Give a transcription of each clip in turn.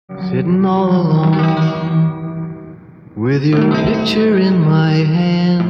Sitting all alone with your picture in my hand.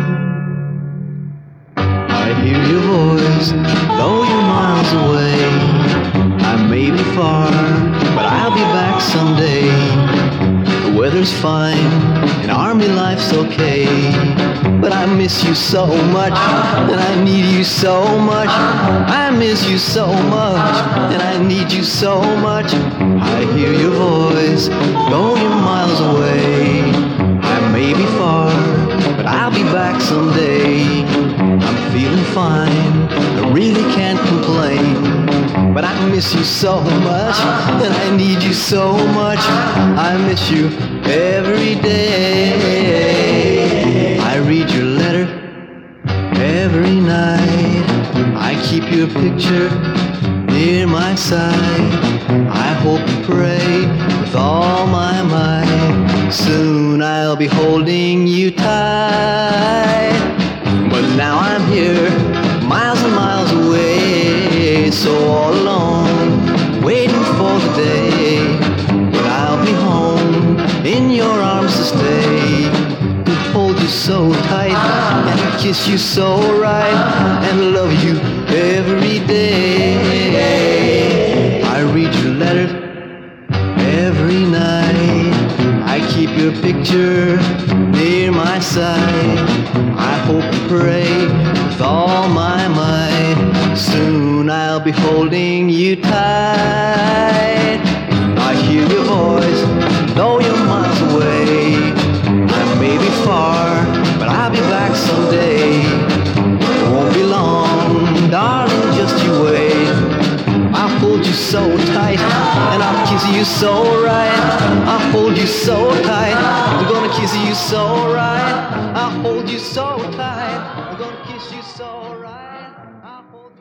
I hear your voice, though you're miles away. I may be far, but I'll be back someday. The weather's fine and army life's okay, but I miss you so much and I need you so much. I miss you so much and I need you so much. I hear your voice, though you're miles away. I may be far, but I'll be back someday. I'm feeling fine, I really can't complain, but I miss you so much and I need you so much. I miss you every day. I read your letter every night. I keep your picture near my side. I hope and pray with all my might. Soon I'll be holding you tight. But now I'm here, miles and miles away, so all alone, waiting for the day when I'll be home in your arms to stay, to hold you so tight and kiss you so right and love you every day. I read your letter every night. I keep your picture near my side. I hope and pray with all my might. Soon I'll be holding you tight. I hear your voice, though you're miles away. I may be far, but I'll be back someday. It won't be long, darling, just you wait. I'll hold you so tight, and I'll kiss you so right. I'll hold you so tight, I'm gonna kiss you so right. I'll hold you so tight, I'm gonna kiss you so right. I'll hold